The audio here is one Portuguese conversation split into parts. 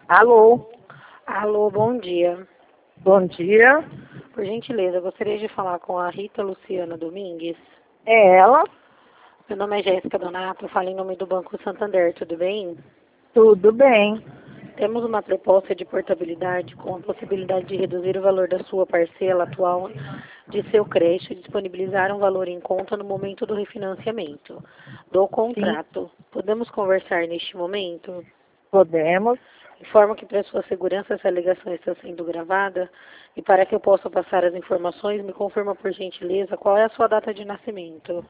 Alô, Alô, bom dia. bom dia. Por gentileza, gostaria de falar com a Rita Luciana Domingues. É ela? Meu nome é Jéssica Donato, eu falo em nome do Banco Santander, tudo bem? Tudo bem. Temos uma proposta de portabilidade com a possibilidade de reduzir o valor da sua parcela atual de seu crédito e disponibilizar um valor em conta no momento do refinanciamento do Sim, contrato. Podemos conversar neste momento? podemos. Informo que para sua segurança essa ligação está sendo gravada e para que eu possa passar as informações, me confirma por gentileza qual é a sua data de nascimento.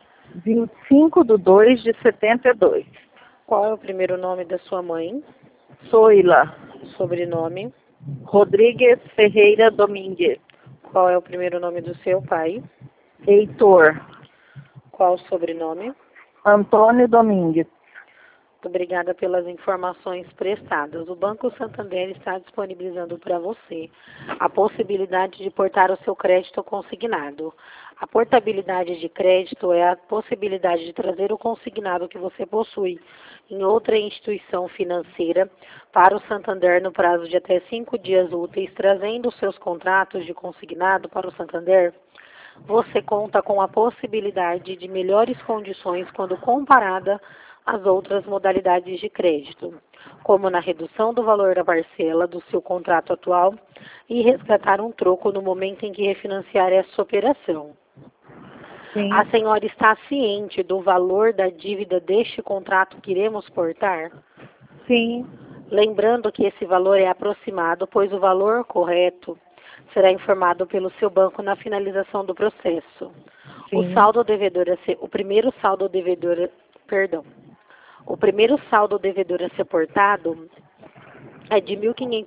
25/2/72. Qual é o primeiro nome da sua mãe? Soila Sobrenome? Rodrigues Ferreira Domingues. Qual é o primeiro nome do seu pai? Heitor Qual o sobrenome? Antônio Domingues. Muito obrigada pelas informações prestadas. O Banco Santander está disponibilizando para você a possibilidade de portar o seu crédito consignado. A portabilidade de crédito é a possibilidade de trazer o consignado que você possui em outra instituição financeira para o Santander no prazo de até 5 dias úteis, trazendo os seus contratos de consignado para o Santander. Você conta com a possibilidade de melhores condições quando comparada às outras modalidades de crédito, como na redução do valor da parcela do seu contrato atual e resgatar um troco no momento em que refinanciar essa operação. Sim, A senhora está ciente do valor da dívida deste contrato que iremos portar? sim, Lembrando que esse valor é aproximado, pois o valor correto será informado pelo seu banco na finalização do processo. O sim, saldo devedor o primeiro saldo devedor, perdão. O primeiro saldo devedor a ser portado é de R$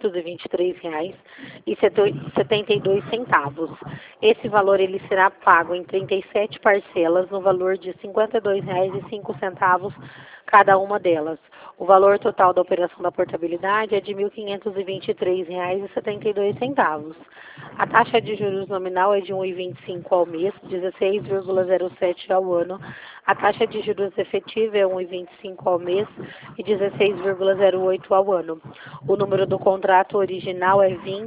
1.523,72. Esse valor ele será pago em 37 parcelas no valor de R$ 52,05 cada uma delas. O valor total da operação da portabilidade é de R$ 1.523,72. A taxa de juros nominal é de 1,25 ao mês, 16,07 ao ano. A taxa de juros efetiva é 1,25 ao mês e 16,08 ao ano. O número do contrato original é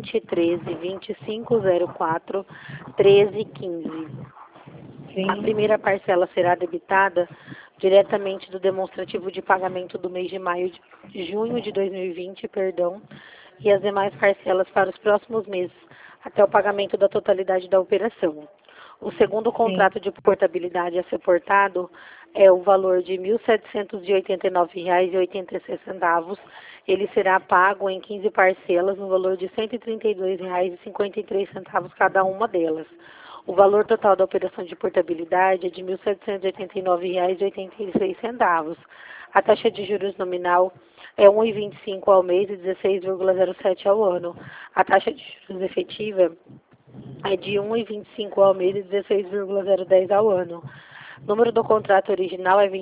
2013-2504-1315. A sim, primeira parcela será debitada diretamente do demonstrativo de pagamento do mês de junho de 2020, e as demais parcelas para os próximos meses, até o pagamento da totalidade da operação. O segundo sim, contrato de portabilidade a ser portado é o valor de R$ 1.789,86. Ele será pago em 15 parcelas no valor de R$ 132,53 cada uma delas. O valor total da operação de portabilidade é de R$ 1.789,86. A taxa de juros nominal é 1,25 ao mês e 16,07 ao ano. A taxa de juros efetiva é de 1,25 ao mês e 16,010 ao ano. O número do contrato original é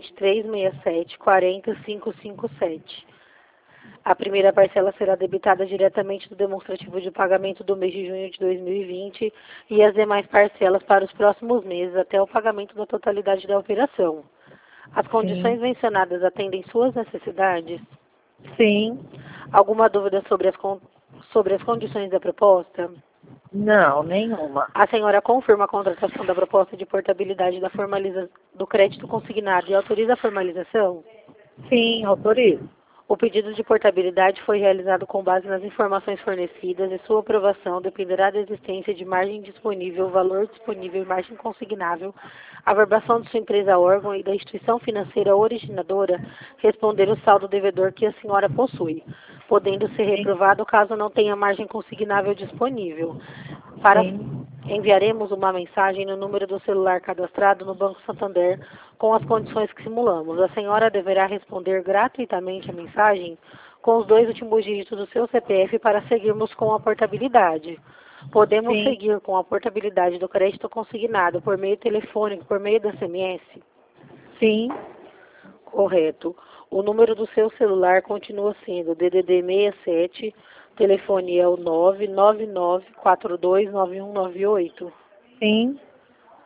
2367-40557. A primeira parcela será debitada diretamente do demonstrativo de pagamento do mês de junho de 2020 e as demais parcelas para os próximos meses, até o pagamento da totalidade da operação. As sim, condições mencionadas atendem suas necessidades? sim. Alguma dúvida sobre as condições da proposta? Não, nenhuma. A senhora confirma a contratação da proposta de portabilidade do crédito consignado e autoriza a formalização? Sim, autorizo. O pedido de portabilidade foi realizado com base nas informações fornecidas e sua aprovação dependerá da existência de margem disponível, valor disponível e margem consignável, a verbação de sua empresa órgão e da instituição financeira originadora responder o saldo devedor que a senhora possui, podendo ser Sim, reprovado caso não tenha margem consignável disponível. Para sim, Enviaremos uma mensagem no número do celular cadastrado no Banco Santander com as condições que simulamos. A senhora deverá responder gratuitamente a mensagem com os 2 últimos dígitos do seu CPF para seguirmos com a portabilidade. Podemos sim, seguir com a portabilidade do crédito consignado por meio telefônico, por meio da SMS? sim, Correto. O número do seu celular continua sendo DDD 67, telefone é o 999429198. sim,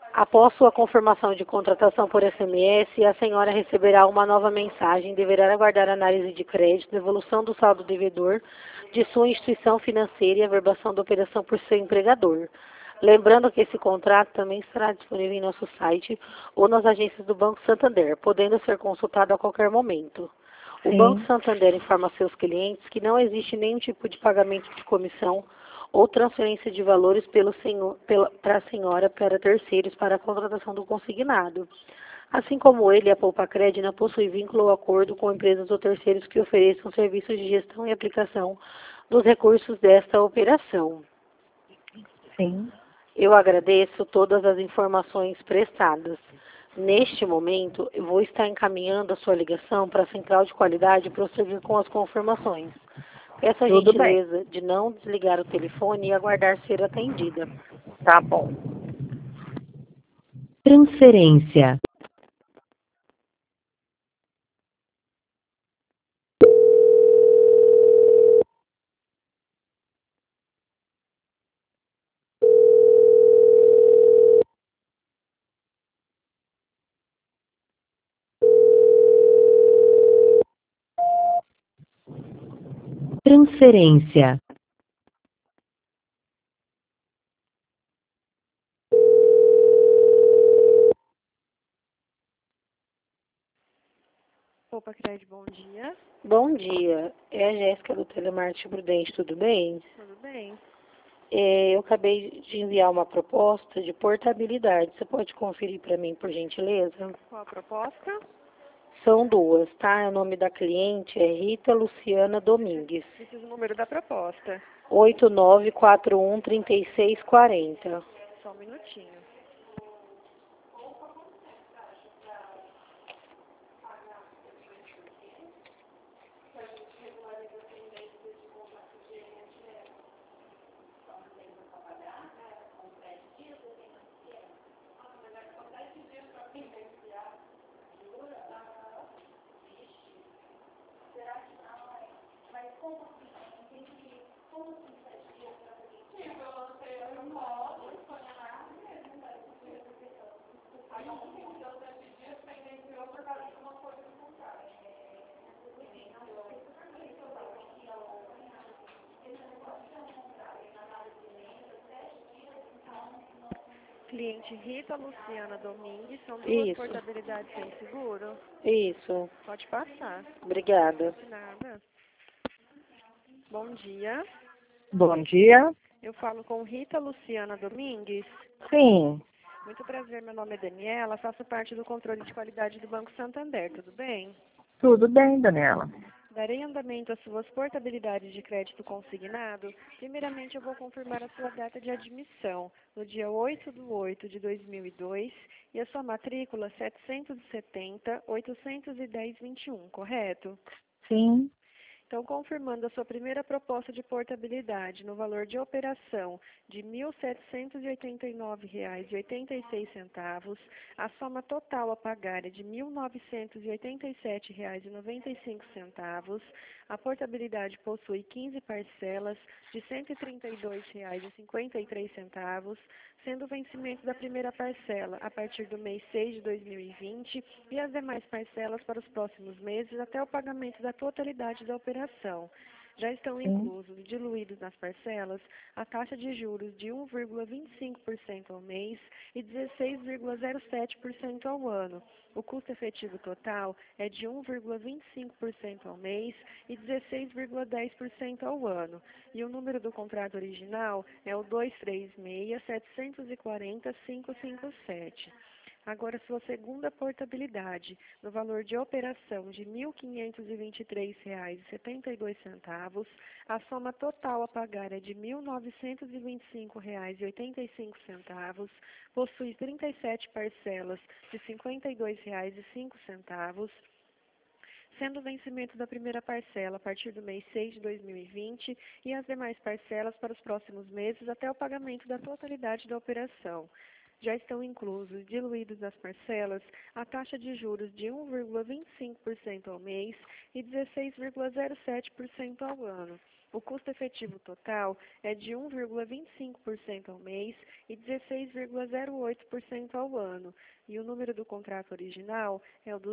Após sua confirmação de contratação por SMS, a senhora receberá uma nova mensagem e deverá aguardar a análise de crédito, devolução do saldo devedor de sua instituição financeira e a verbação da operação por seu empregador. Lembrando que esse contrato também estará disponível em nosso site ou nas agências do Banco Santander, podendo ser consultado a qualquer momento. O Banco Sim. Santander informa seus clientes que não existe nenhum tipo de pagamento de comissão ou transferência de valores para a senhora para terceiros para a contratação do consignado. Assim como ele, a Poupacred não possui vínculo ou acordo com empresas ou terceiros que ofereçam serviços de gestão e aplicação dos recursos desta operação. Sim. Eu agradeço todas as informações prestadas. Neste momento, eu vou estar encaminhando a sua ligação para a central de qualidade e prosseguir com as confirmações. Peço a Tudo bem. gentileza de não desligar o telefone e aguardar ser atendida. Tá bom. Transferência. Transferência. Poupacred, bom dia. Bom dia, é a Jéssica do Telemarketing Prudente, tudo bem? Tudo bem? Eu acabei de enviar uma proposta de portabilidade. Você pode conferir para mim, por gentileza? Qual a proposta? São duas, tá? O nome da cliente é Rita Luciana Domingues. Preciso do número da proposta. 8941-3640. Só um minutinho. Cliente Rita Luciana Domingues, são duas Isso, portabilidades sem seguro? isso. Pode passar. Obrigada. De nada. Bom dia. Bom dia. Eu falo com Rita Luciana Domingues. Sim. Muito prazer, meu nome é Daniela, faço parte do controle de qualidade do Banco Santander, tudo bem? Tudo bem, Daniela. Darei andamento às suas portabilidades de crédito consignado. Primeiramente, eu vou confirmar a sua data de admissão, no dia 8/8/2002, e a sua matrícula 770-810-21, correto? Sim. Então, confirmando a sua primeira proposta de portabilidade no valor de operação de R$ 1.789,86, a soma total a pagar é de R$ 1.987,95. A portabilidade possui 15 parcelas de R$ 132,53, sendo o vencimento da primeira parcela a partir do mês 6 de 2020 e as demais parcelas para os próximos meses até o pagamento da totalidade da operação. Já estão Sim. inclusos e diluídos nas parcelas a taxa de juros de 1,25% ao mês e 16,07% ao ano. O custo efetivo total é de 1,25% ao mês e 16,10% ao ano. E o número do contrato original é o 236-740-557. Agora, sua segunda portabilidade, no valor de operação de R$ 1.523,72, a soma total a pagar é de R$ 1.925,85, possui 37 parcelas de R$ 52,05, sendo o vencimento da primeira parcela a partir do mês 6 de 2020 e as demais parcelas para os próximos meses até o pagamento da totalidade da operação. já estão inclusos, diluídos nas parcelas, a taxa de juros de 1,25% ao mês e 16,07% ao ano. O custo efetivo total é de 1,25% ao mês e 16,08% ao ano. E o número do contrato original é o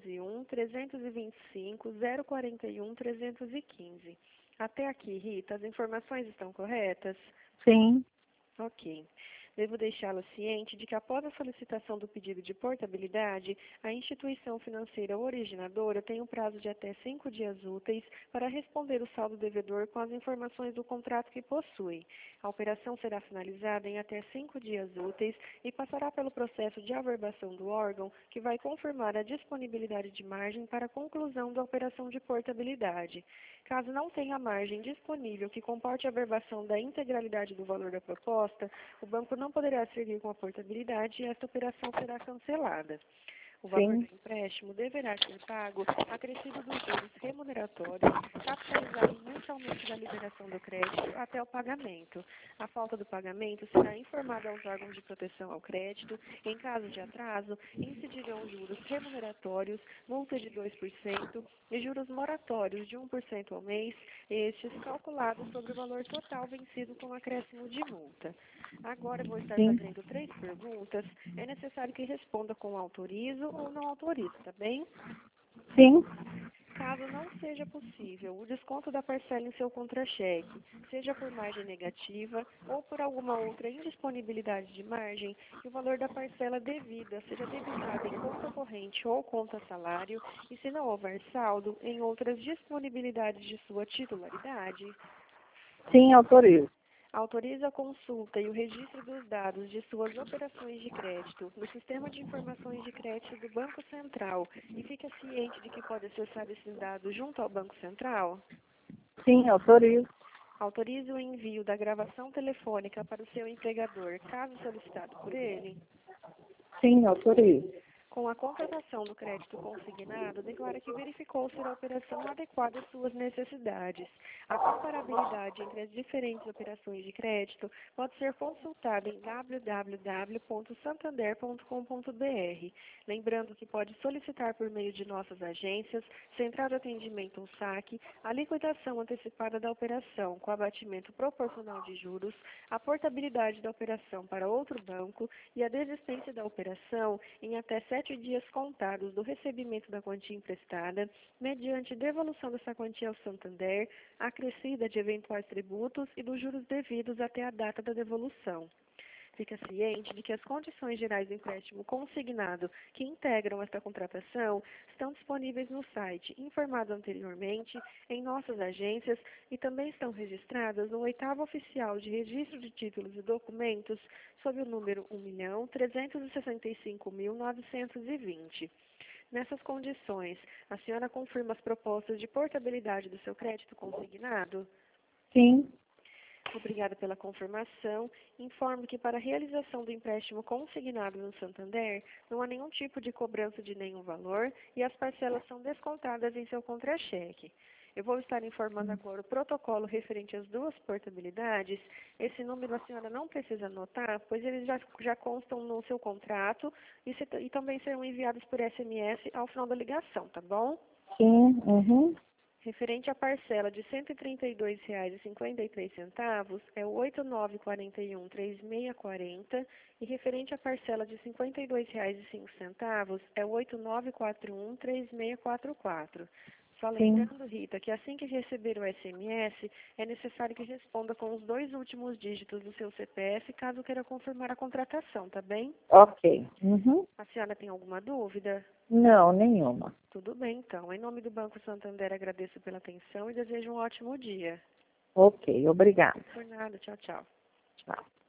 201-325-041-315. Até aqui, Rita, as informações estão corretas? Sim. Ok. Devo deixá-la ciente de que após a solicitação do pedido de portabilidade, a instituição financeira originadora tem um prazo de até 5 dias úteis para responder o saldo devedor com as informações do contrato que possui. A operação será finalizada em até 5 dias úteis e passará pelo processo de averbação do órgão, que vai confirmar a disponibilidade de margem para a conclusão da operação de portabilidade. Caso não tenha margem disponível que comporte a averbação da integralidade do valor da proposta, o banco não poderá seguir com a portabilidade e esta operação será cancelada. O valor do empréstimo deverá ser pago acrescido dos juros remuneratórios, capitalizados mensalmente da liberação do crédito até o pagamento. A falta do pagamento será informada aos órgãos de proteção ao crédito. Em caso de atraso, incidirão juros remuneratórios, multa de 2% e juros moratórios de 1% ao mês, estes calculados sobre o valor total vencido com acréscimo de multa. Agora eu vou estar fazendo 3 perguntas. É necessário que responda com autorizo ou não autorizo, tá bem? Sim. Caso não seja possível o desconto da parcela em seu contra-cheque, seja por margem negativa ou por alguma outra indisponibilidade de margem, que o valor da parcela devida seja debitado em conta corrente ou conta salário e, se não houver saldo, em outras disponibilidades de sua titularidade. Sim, autorizo. Autoriza a consulta e o registro dos dados de suas operações de crédito no Sistema de Informações de Crédito do Banco Central e fica ciente de que pode acessar esses dados junto ao Banco Central? Sim, autorizo. Autoriza o envio da gravação telefônica para o seu empregador, caso solicitado por ele? Sim, autorizo. Com a contratação do crédito consignado, declara que verificou ser a operação adequada às suas necessidades. A comparabilidade entre as diferentes operações de crédito pode ser consultada em www.santander.com.br. Lembrando que pode solicitar por meio de nossas agências, Central de Atendimento ou SAC, a liquidação antecipada da operação com abatimento proporcional de juros, a portabilidade da operação para outro banco e a desistência da operação em até 7 dias contados do recebimento da quantia emprestada, mediante devolução dessa quantia ao Santander, acrescida de eventuais tributos e dos juros devidos até a data da devolução. Fica ciente de que as condições gerais do empréstimo consignado que integram esta contratação estão disponíveis no site informado anteriormente, em nossas agências e também estão registradas no 8º Oficial de Registro de Títulos e Documentos sob o número 1.365.920. Nessas condições, a senhora confirma as propostas de portabilidade do seu crédito consignado? Sim. Obrigada pela confirmação. Informo que para a realização do empréstimo consignado no Santander, não há nenhum tipo de cobrança de nenhum valor e as parcelas são descontadas em seu contra-cheque. Eu vou estar informando agora o protocolo referente às 2 portabilidades. Esse número a senhora não precisa anotar, pois eles já constam no seu contrato e também serão enviados por SMS ao final da ligação, tá bom? Sim. Uhum. Referente à parcela de R$ 132,53 é o 8941-3640 e referente à parcela de R$ 52,05 é o 8941-3644. Só lembrando, Rita, que assim que receber o SMS, é necessário que responda com os 2 últimos dígitos do seu CPF, caso queira confirmar a contratação, tá bem? Ok. Uhum. A senhora tem alguma dúvida? Não, nenhuma. Tudo bem, então. Em nome do Banco Santander, agradeço pela atenção e desejo um ótimo dia. Ok, obrigada. Por nada. Tchau, tchau. Tchau.